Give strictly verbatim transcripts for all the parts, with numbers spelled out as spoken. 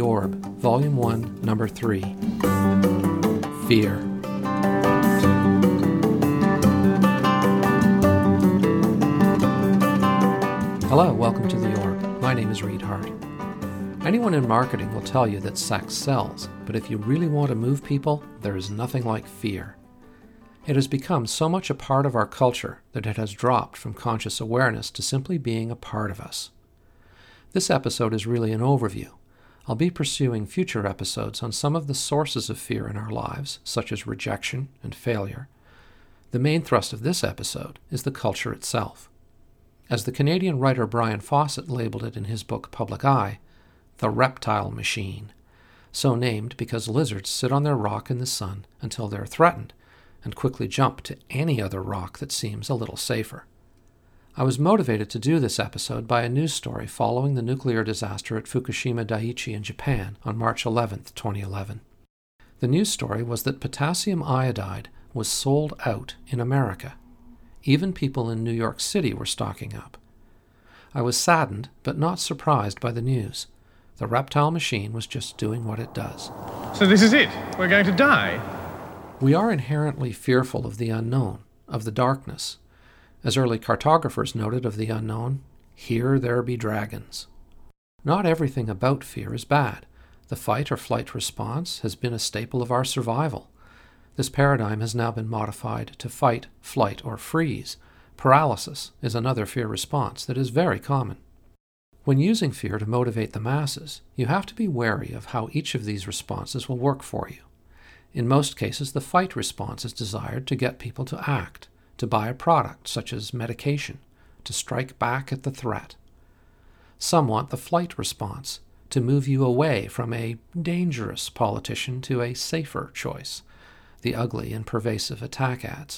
Orb, Volume one, Number three. Fear. Hello, welcome to The Orb. My name is Reed Hart. Anyone in marketing will tell you that sex sells, but if you really want to move people, there is nothing like fear. It has become so much a part of our culture that it has dropped from conscious awareness to simply being a part of us. This episode is really an overview. I'll be pursuing future episodes on some of the sources of fear in our lives, such as rejection and failure. The main thrust of this episode is the culture itself. As the Canadian writer Brian Fawcett labeled it in his book Public Eye, the reptile machine, so named because lizards sit on their rock in the sun until they're threatened and quickly jump to any other rock that seems a little safer. I was motivated to do this episode by a news story following the nuclear disaster at Fukushima Daiichi in Japan on March eleventh, twenty eleven. The news story was that potassium iodide was sold out in America. Even people in New York City were stocking up. I was saddened, but not surprised by the news. The reptile machine was just doing what it does. So this is it? We're going to die? We are inherently fearful of the unknown, of the darkness. As early cartographers noted of the unknown, here there be dragons. Not everything about fear is bad. The fight or flight response has been a staple of our survival. This paradigm has now been modified to fight, flight, or freeze. Paralysis is another fear response that is very common. When using fear to motivate the masses, you have to be wary of how each of these responses will work for you. In most cases, the fight response is desired to get people to act, to buy a product such as medication, to strike back at the threat. Some want the flight response, to move you away from a dangerous politician to a safer choice, the ugly and pervasive attack ads.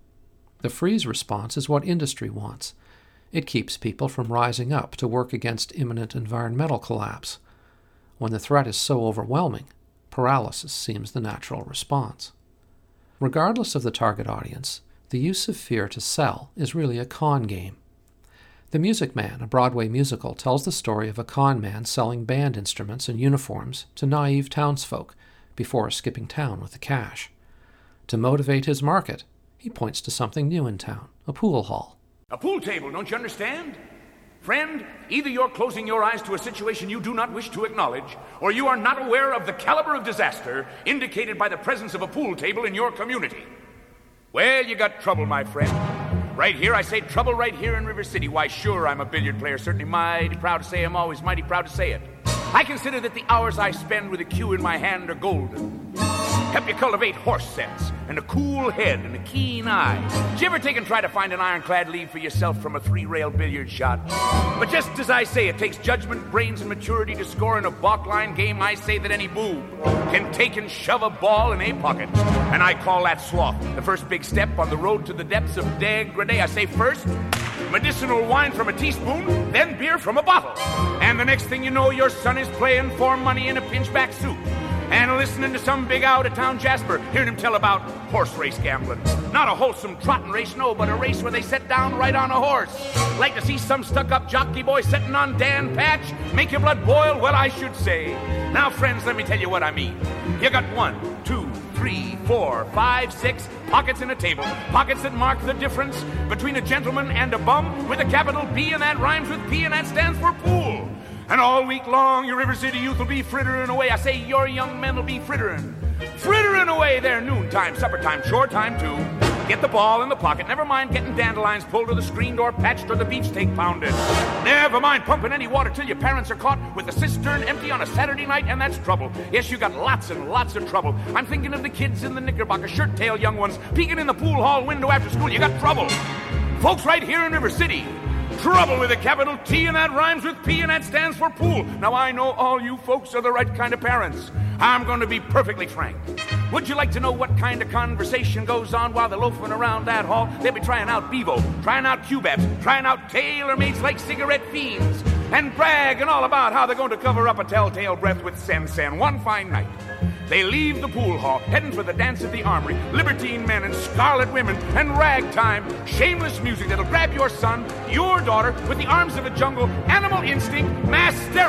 The freeze response is what industry wants. It keeps people from rising up to work against imminent environmental collapse. When the threat is so overwhelming, paralysis seems the natural response. Regardless of the target audience, the use of fear to sell is really a con game. The Music Man, a Broadway musical, tells the story of a con man selling band instruments and uniforms to naive townsfolk before skipping town with the cash. To motivate his market, he points to something new in town, a pool hall. A pool table, don't you understand? Friend, either you're closing your eyes to a situation you do not wish to acknowledge, or you are not aware of the caliber of disaster indicated by the presence of a pool table in your community. Well, you got trouble, my friend. Right here, I say trouble right here in River City. Why, sure, I'm a billiard player, certainly mighty proud to say I'm always mighty proud to say it. I consider that the hours I spend with a cue in my hand are golden. Help you cultivate horse sense, and a cool head, and a keen eye. Did you ever take and try to find an ironclad lead for yourself from a three-rail billiard shot? But just as I say, it takes judgment, brains, and maturity to score in a balk-line game. I say that any boob can take and shove a ball in a pocket. And I call that swath, the first big step on the road to the depths of degradé. I say first, medicinal wine from a teaspoon, then beer from a bottle. And the next thing you know, your son is playing for money in a pinchback suit. And listening to some big out-of-town Jasper, hearing him tell about horse race gambling. Not a wholesome trotting race, no, but a race where they sit down right on a horse. Like to see some stuck-up jockey boy sitting on Dan Patch? Make your blood boil? Well, I should say. Now, friends, let me tell you what I mean. You got one, two, three, four, five, six pockets in a table. Pockets that mark the difference between a gentleman and a bum with a capital P, and that rhymes with P, and that stands for pool. And all week long, your River City youth will be frittering away. I say your young men will be frittering. Frittering away their noontime, supper time, chore time too. Get the ball in the pocket. Never mind getting dandelions pulled or the screen door patched or the beefsteak pounded. Never mind pumping any water till your parents are caught with the cistern empty on a Saturday night, and that's trouble. Yes, you got lots and lots of trouble. I'm thinking of the kids in the knickerbocker shirt-tail young ones peeking in the pool hall window after school. You got trouble. Folks right here in River City. Trouble with a capital T, and that rhymes with P, and that stands for pool. Now, I know all you folks are the right kind of parents. I'm going to be perfectly frank. Would you like to know what kind of conversation goes on while they're loafing around that hall? They'll be trying out Bevo, trying out Q-Babs, trying out tailor-mates like cigarette fiends, and bragging all about how they're going to cover up a telltale breath with Sen-Sen one fine night. They leave the pool hall, heading for the dance at the armory, libertine men and scarlet women, and ragtime, shameless music that'll grab your son, your daughter, with the arms of a jungle, animal instinct, mass hysteria.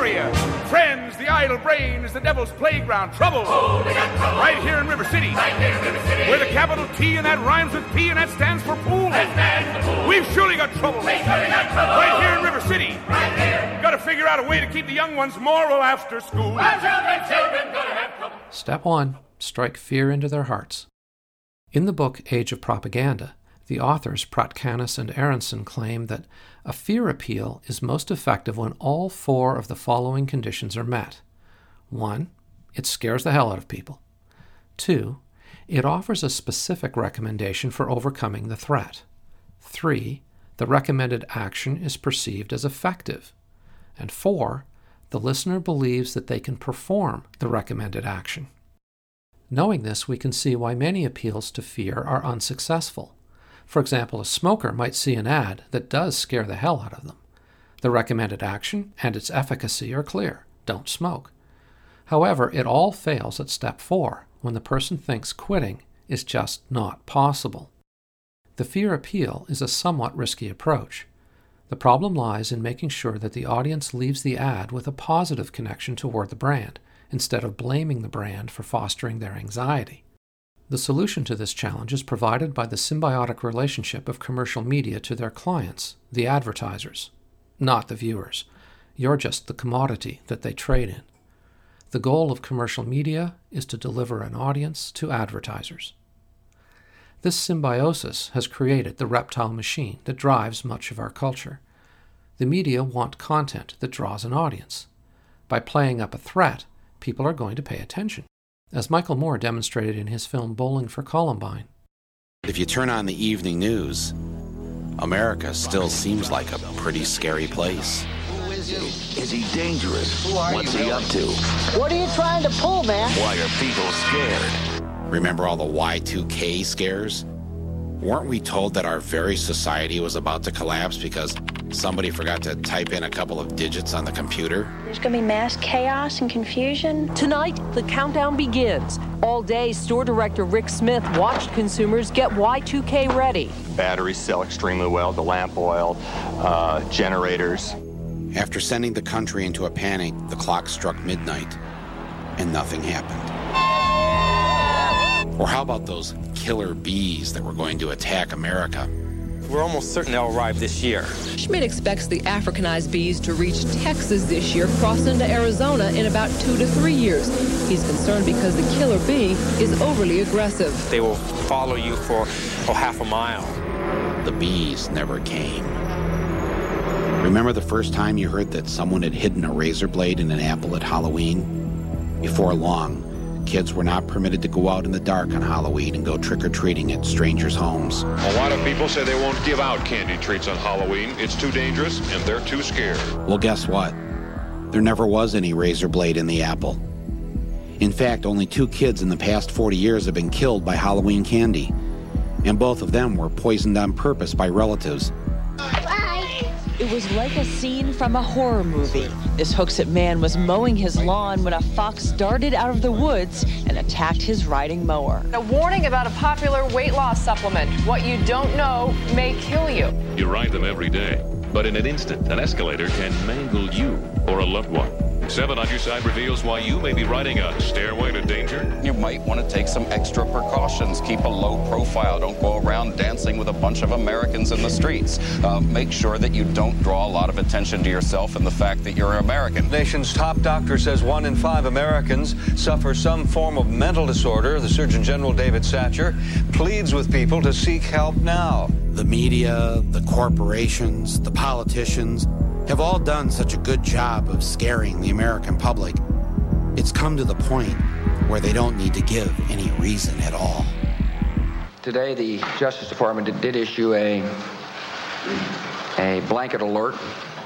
hysteria. Friends, the idle brain is the devil's playground. Trouble. Oh, they got trouble. Right here in River City. Right here in River City. Where the capital T and that rhymes with P and that stands for pool. That stands for pool. We've surely got trouble. We surely got trouble. Right here in River City. Right here. Got to figure out a way to keep the young ones moral after school. Our children, children, gonna have trouble. Step one, strike fear into their hearts. In the book Age of Propaganda, the authors Pratkanis and Aronson claim that a fear appeal is most effective when all four of the following conditions are met. One, it scares the hell out of people. Two, it offers a specific recommendation for overcoming the threat. Three, the recommended action is perceived as effective. And four, the listener believes that they can perform the recommended action. Knowing this, we can see why many appeals to fear are unsuccessful. For example, a smoker might see an ad that does scare the hell out of them. The recommended action and its efficacy are clear. Don't smoke. However, it all fails at step four, when the person thinks quitting is just not possible. The fear appeal is a somewhat risky approach. The problem lies in making sure that the audience leaves the ad with a positive connection toward the brand, instead of blaming the brand for fostering their anxiety. The solution to this challenge is provided by the symbiotic relationship of commercial media to their clients, the advertisers, not the viewers. You're just the commodity that they trade in. The goal of commercial media is to deliver an audience to advertisers. This symbiosis has created the reptile machine that drives much of our culture. The media want content that draws an audience. By playing up a threat, people are going to pay attention, as Michael Moore demonstrated in his film Bowling for Columbine. If you turn on the evening news, America still seems like a pretty scary place. Who is he? Is he dangerous? What's he up to? What are you trying to pull, man? Why are people scared? Remember all the Y two K scares? Weren't we told that our very society was about to collapse because somebody forgot to type in a couple of digits on the computer? There's going to be mass chaos and confusion. Tonight, the countdown begins. All day, store director Rick Smith watched consumers get Y two K ready. Batteries sell extremely well, the lamp oil, uh, generators. After sending the country into a panic, the clock struck midnight, and nothing happened. Or how about those killer bees that were going to attack America? We're almost certain they'll arrive this year. Schmidt expects the Africanized bees to reach Texas this year, cross into Arizona in about two to three years. He's concerned because the killer bee is overly aggressive. They will follow you for oh, half a mile. The bees never came. Remember the first time you heard that someone had hidden a razor blade in an apple at Halloween? Before long, kids were not permitted to go out in the dark on Halloween and go trick-or-treating at strangers' homes. A lot of people say they won't give out candy treats on Halloween. It's too dangerous, and they're too scared. Well, guess what? There never was any razor blade in the apple. In fact, only two kids in the past forty years have been killed by Halloween candy, and both of them were poisoned on purpose by relatives. It was like a scene from a horror movie. This Hooksett man was mowing his lawn when a fox darted out of the woods and attacked his riding mower. A warning about a popular weight loss supplement. What you don't know may kill you. You ride them every day, but in an instant, an escalator can mangle you or a loved one. Seven on Your Side reveals why you may be riding a stairway to danger. You might want to take some extra precautions. Keep a low profile. Don't go around dancing with a bunch of Americans in the streets. Uh, make sure that you don't draw a lot of attention to yourself and the fact that you're American. The nation's top doctor says one in five Americans suffer some form of mental disorder. The Surgeon General, David Satcher, pleads with people to seek help now. The media, the corporations, the politicians have all done such a good job of scaring the American public. It's come to the point where they don't need to give any reason at all. Today, the Justice Department did, did issue a, a blanket alert.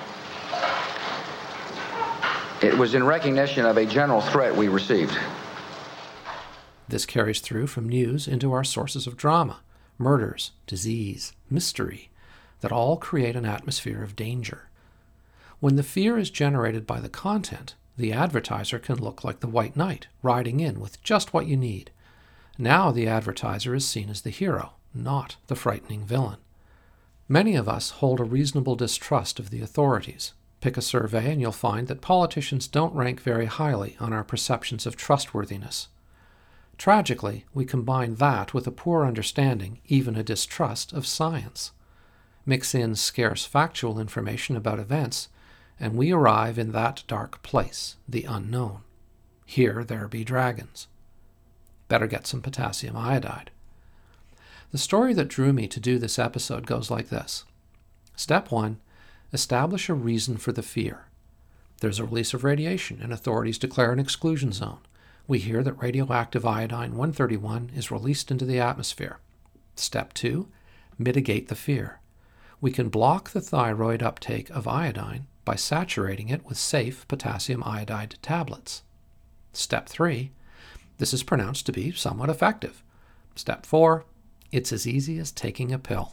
It was in recognition of a general threat we received. This carries through from news into our sources of drama, murders, disease, mystery, that all create an atmosphere of danger. When the fear is generated by the content, the advertiser can look like the white knight, riding in with just what you need. Now the advertiser is seen as the hero, not the frightening villain. Many of us hold a reasonable distrust of the authorities, Pick a survey and you'll find that politicians don't rank very highly on our perceptions of trustworthiness. Tragically, we combine that with a poor understanding, even a distrust, of science. Mix in scarce factual information about events, and we arrive in that dark place, the unknown. Here there be dragons. Better get some potassium iodide. The story that drew me to do this episode goes like this. Step one, establish a reason for the fear. There's a release of radiation, and authorities declare an exclusion zone. We hear that radioactive iodine one thirty-one is released into the atmosphere. Step two, mitigate the fear. We can block the thyroid uptake of iodine by saturating it with safe potassium iodide tablets. Step three, this is pronounced to be somewhat effective. Step four, it's as easy as taking a pill.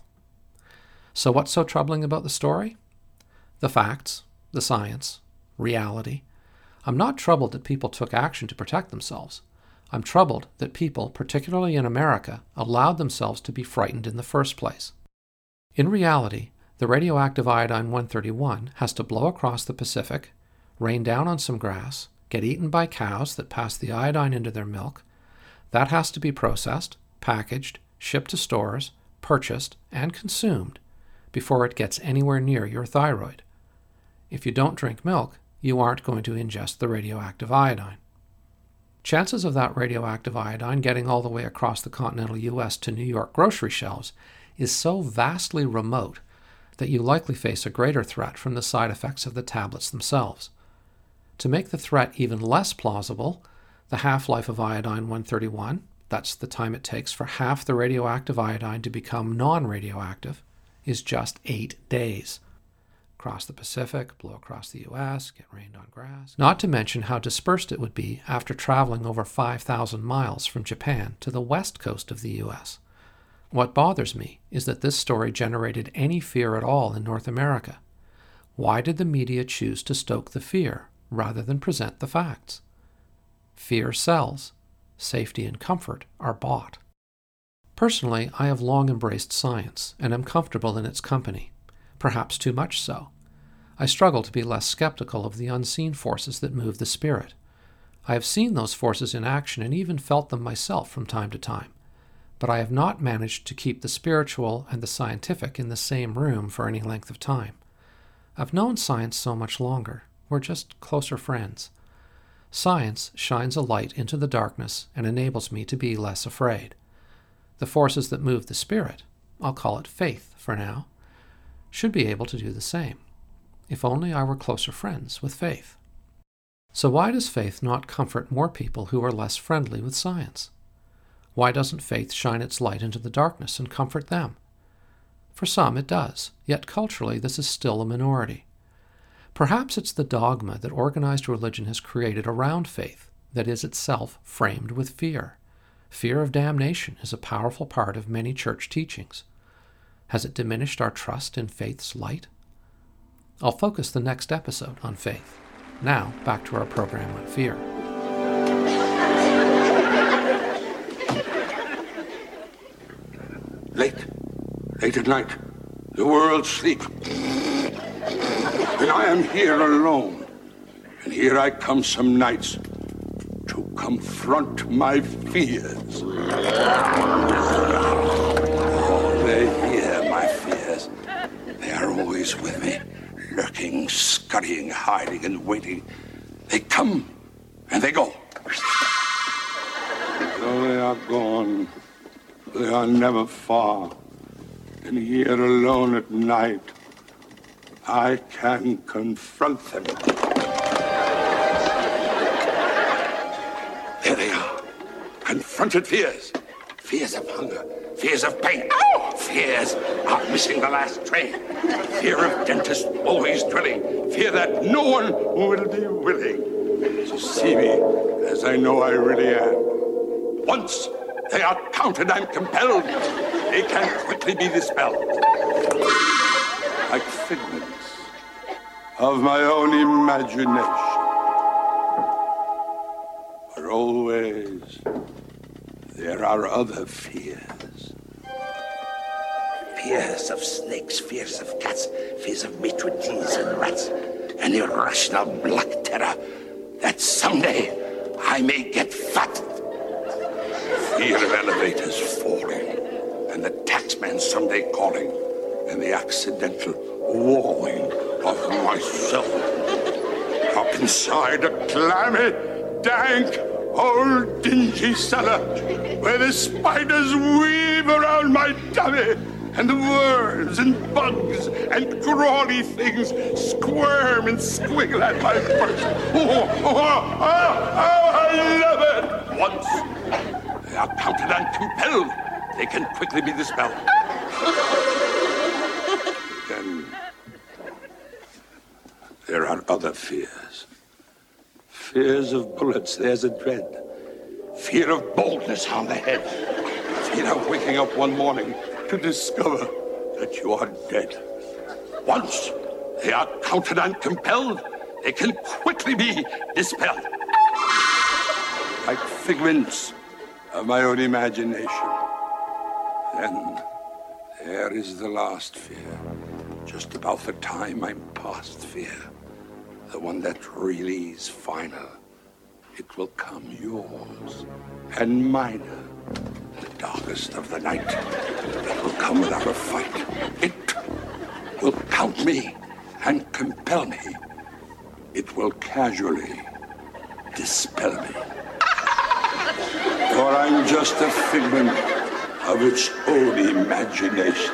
So what's so troubling about the story? The facts, the science, reality. I'm not troubled that people took action to protect themselves. I'm troubled that people, particularly in America, allowed themselves to be frightened in the first place. In reality, the radioactive iodine one thirty-one has to blow across the Pacific, rain down on some grass, get eaten by cows that pass the iodine into their milk. That has to be processed, packaged, shipped to stores, purchased, and consumed before it gets anywhere near your thyroid. If you don't drink milk, you aren't going to ingest the radioactive iodine. Chances of that radioactive iodine getting all the way across the continental U S to New York grocery shelves is so vastly remote that you likely face a greater threat from the side effects of the tablets themselves. To make the threat even less plausible, the half-life of iodine one thirty-one, that's the time it takes for half the radioactive iodine to become non-radioactive, is just eight days. Cross the Pacific, blow across the U S, get rained on grass. Not to mention how dispersed it would be after traveling over five thousand miles from Japan to the west coast of the U S. What bothers me is that this story generated any fear at all in North America. Why did the media choose to stoke the fear rather than present the facts? Fear sells. Safety and comfort are bought. Personally, I have long embraced science and am comfortable in its company, perhaps too much so. I struggle to be less skeptical of the unseen forces that move the spirit. I have seen those forces in action and even felt them myself from time to time, but I have not managed to keep the spiritual and the scientific in the same room for any length of time. I've known science so much longer. We're just closer friends. Science shines a light into the darkness and enables me to be less afraid. The forces that move the spirit, I'll call it faith for now, should be able to do the same. If only I were closer friends with faith. So why does faith not comfort more people who are less friendly with science? Why doesn't faith shine its light into the darkness and comfort them? For some it does, yet culturally this is still a minority. Perhaps it's the dogma that organized religion has created around faith that is itself framed with fear. Fear of damnation is a powerful part of many church teachings. Has it diminished our trust in faith's light? I'll focus the next episode on faith. Now, back to our program on fear. Late, late at night, the world sleeps. And I am here alone. And here I come some nights to confront my fears. Oh, they hear my fears. They are always with me, lurking, scurrying, hiding, and waiting. They come and they go. Though they are gone, they are never far. And here alone at night, I can confront them. There they are. Confronted fears. Fears of hunger. Fears of pain. Ow! Fears of missing the last train. Fear of dentists always drilling. Fear that no one will be willing to see me as I know I really am. Once they are counted and compelled, they can quickly be dispelled. Like figments of my own imagination. But always there are other fears. Fears of snakes, fears of cats, fears of maitre d's and rats, an irrational black terror that someday I may get fat. Fear of elevators falling, and the taxman someday calling, and the accidental wallowing of myself up inside a clammy, dank, old dingy cellar where the spiders weave around my tummy and the worms and bugs and crawly things squirm and squiggle at my first. Oh, oh, oh, oh, I love it! Once they are counted and compelled, they can quickly be dispelled. Then there are other fears. Fears of bullets, there's a dread. Fear of baldness on the head. Fear of waking up one morning to discover that you are dead. Once they are counted and compelled, they can quickly be dispelled. Like figments of my own imagination. Then there is the last fear. Just about the time I'm past fear. The one that really is final. It will come yours and mine. The darkest of the night. It will come without a fight. It will count me and compel me. It will casually dispel me. For I'm just a figment of its own imagination.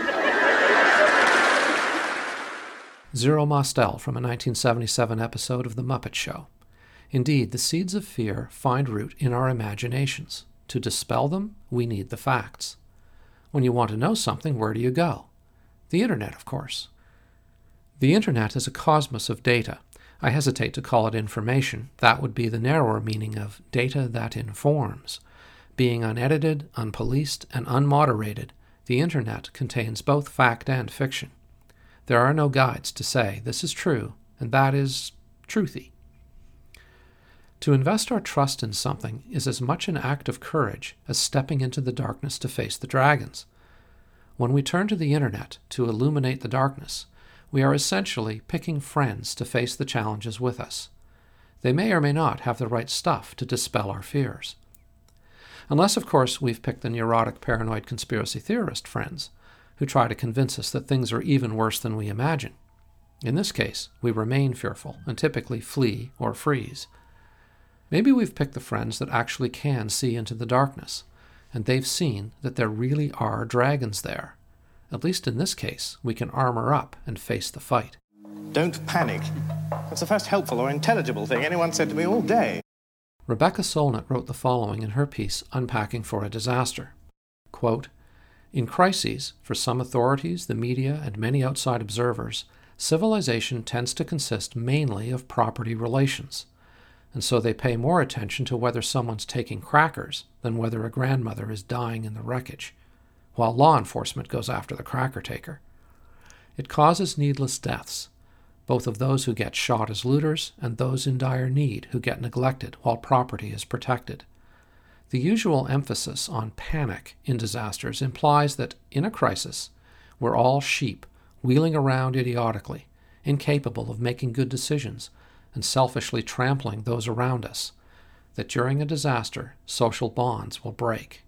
Zero Mostel from a nineteen seventy-seven episode of The Muppet Show. Indeed, the seeds of fear find root in our imaginations. To dispel them, we need the facts. When you want to know something, where do you go? The Internet, of course. The Internet is a cosmos of data. I hesitate to call it information. That would be the narrower meaning of data that informs. Being unedited, unpoliced, and unmoderated, the Internet contains both fact and fiction. There are no guides to say this is true and that is truthy. To invest our trust in something is as much an act of courage as stepping into the darkness to face the dragons. When we turn to the Internet to illuminate the darkness, we are essentially picking friends to face the challenges with us. They may or may not have the right stuff to dispel our fears. Unless, of course, we've picked the neurotic, paranoid conspiracy theorist friends who try to convince us that things are even worse than we imagine. In this case, we remain fearful and typically flee or freeze. Maybe we've picked the friends that actually can see into the darkness, and they've seen that there really are dragons there. At least in this case, we can armor up and face the fight. Don't panic. That's the first helpful or intelligible thing anyone said to me all day. Rebecca Solnit wrote the following in her piece, Unpacking for a Disaster. Quote, "In crises, for some authorities, the media, and many outside observers, civilization tends to consist mainly of property relations, and so they pay more attention to whether someone's taking crackers than whether a grandmother is dying in the wreckage, while law enforcement goes after the cracker taker. It causes needless deaths, both of those who get shot as looters and those in dire need who get neglected while property is protected. The usual emphasis on panic in disasters implies that in a crisis, we're all sheep wheeling around idiotically, incapable of making good decisions, and selfishly trampling those around us, that during a disaster, social bonds will break."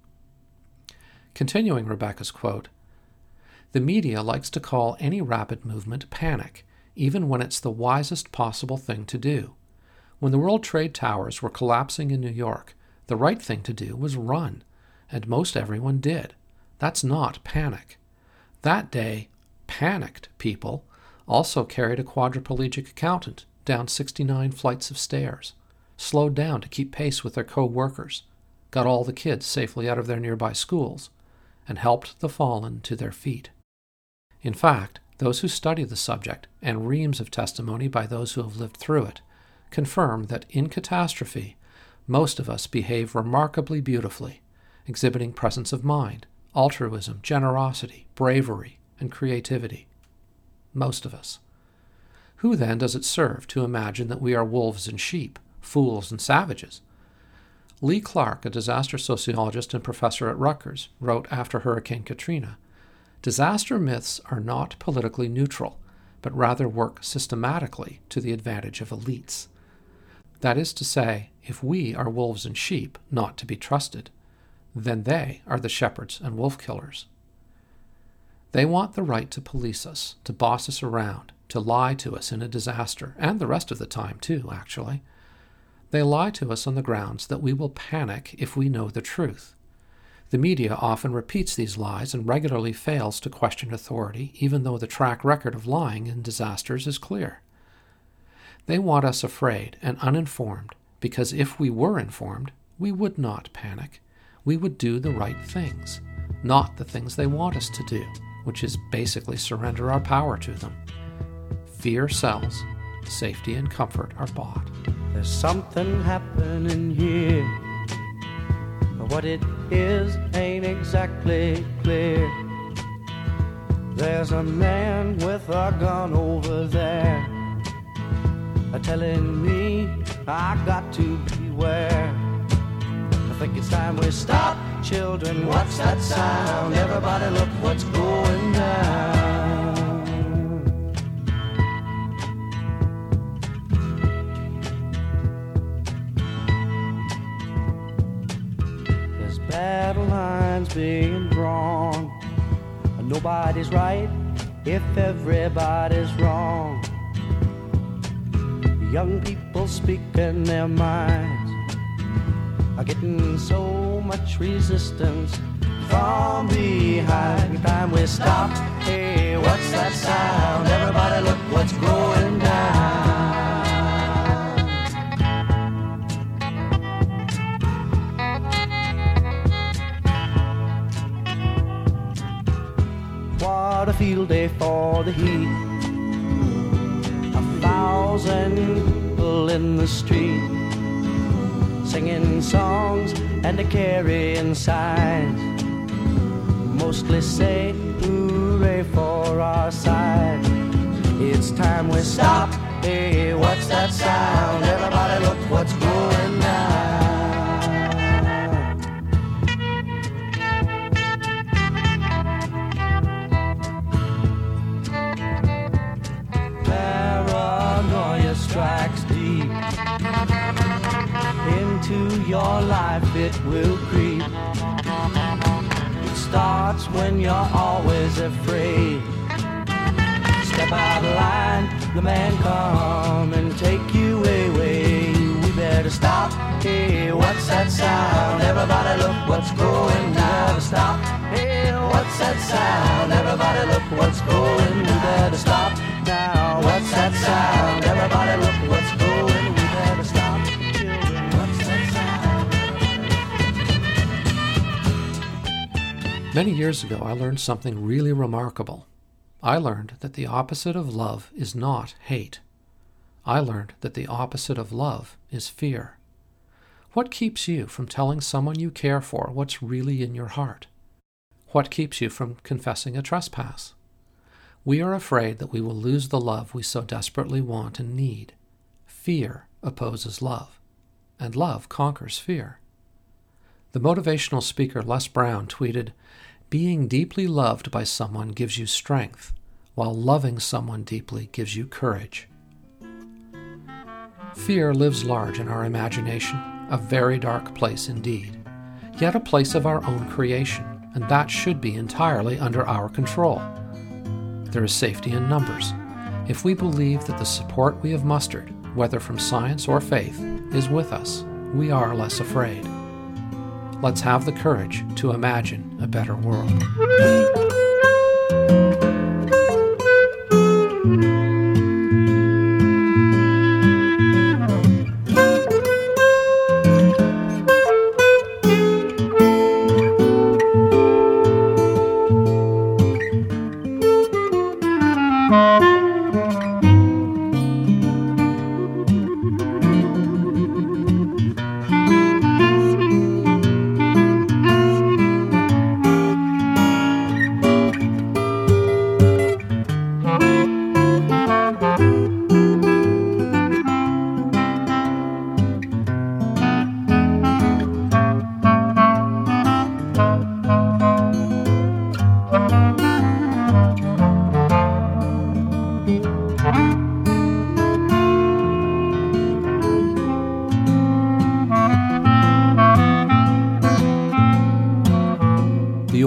Continuing Rebecca's quote, "The media likes to call any rapid movement panic, even when it's the wisest possible thing to do. When the World Trade Towers were collapsing in New York, the right thing to do was run, and most everyone did. That's not panic. That day, panicked people also carried a quadriplegic accountant down sixty-nine flights of stairs, slowed down to keep pace with their co-workers, got all the kids safely out of their nearby schools, and helped the fallen to their feet. In fact, those who study the subject, and reams of testimony by those who have lived through it, confirm that in catastrophe, most of us behave remarkably beautifully, exhibiting presence of mind, altruism, generosity, bravery, and creativity. Most of us. Who then does it serve to imagine that we are wolves and sheep, fools and savages? Lee Clark, a disaster sociologist and professor at Rutgers, wrote after Hurricane Katrina, "Disaster myths are not politically neutral, but rather work systematically to the advantage of elites. That is to say, if we are wolves and sheep, not to be trusted, then they are the shepherds and wolf killers. They want the right to police us, to boss us around, to lie to us in a disaster, and the rest of the time too, actually. They lie to us on the grounds that we will panic if we know the truth. The media often repeats these lies and regularly fails to question authority, even though the track record of lying in disasters is clear. They want us afraid and uninformed, because if we were informed, we would not panic. We would do the right things, not the things they want us to do, which is basically surrender our power to them. Fear sells, safety and comfort are bought. There's something happening here, but what it is ain't exactly clear. There's a man with a gun over there, telling me I got to beware. I think it's time we stop. Children, what's that sound? Everybody look what's going down. There's battle lines being drawn. Nobody's right if everybody's wrong. Young people speaking their minds are getting so much resistance from behind. Time we stop. Hey, what's that sound? Everybody look what's going down. What a field day for the heat. Thousand people in the street, singing songs and carrying signs, mostly say hooray for our side. It's time we stop. Hey, what's that sound? Everybody look what's going down. Strikes deep into your life, it will creep. It starts when you're always afraid. Step out of line, the man come and take you away. We better stop. Hey, what's that sound? Everybody look what's going down. Stop. Hey, what's that sound? Everybody look what's going. We better stop. Now, what's that sound? Everybody look what's going. We better stop. Children, what's that sound? Many years ago, I learned something really remarkable. I learned that the opposite of love is not hate. I learned that the opposite of love is fear. What keeps you from telling someone you care for what's really in your heart? What keeps you from confessing a trespass? We are afraid that we will lose the love we so desperately want and need. Fear opposes love, and love conquers fear. The motivational speaker Les Brown tweeted, "Being deeply loved by someone gives you strength, while loving someone deeply gives you courage." Fear lives large in our imagination, a very dark place indeed, yet a place of our own creation, and that should be entirely under our control. There is safety in numbers. If we believe that the support we have mustered, whether from science or faith, is with us, we are less afraid. Let's have the courage to imagine a better world.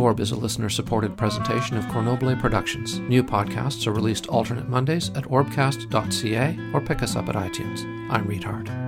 Orb is a listener-supported presentation of Cornobile Productions. New podcasts are released alternate Mondays at orbcast dot c a or pick us up at iTunes. I'm Reed Hart.